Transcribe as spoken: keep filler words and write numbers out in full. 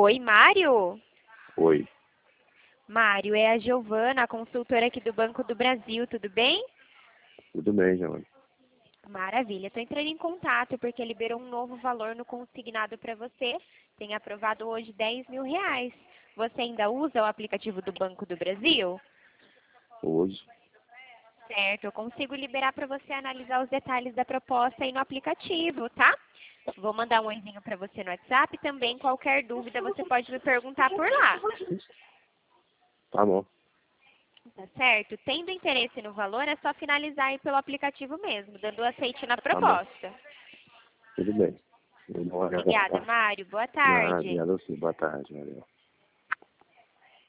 Oi, Mário? Oi, Mário, é a Giovana, a consultora aqui do Banco do Brasil, tudo bem? tudo bem, Giovanni? Maravilha, estou entrando em contato porque liberou um novo valor no consignado para você. Tem aprovado hoje dez mil reais. Você ainda usa o aplicativo do Banco do Brasil? Hoje, Certo, eu consigo liberar para você analisar os detalhes da proposta aí no aplicativo, tá? Vou mandar um oizinho para você no WhatsApp. Também, qualquer dúvida, você pode me perguntar por lá. tá bom, Tá certo? Tendo interesse no valor, é só finalizar aí pelo aplicativo mesmo, dando aceite na tá bom, proposta. tudo bem. Eu vou Obrigada, aguardar. Mário. Boa Nada, tarde. obrigado a você. Boa tarde, valeu.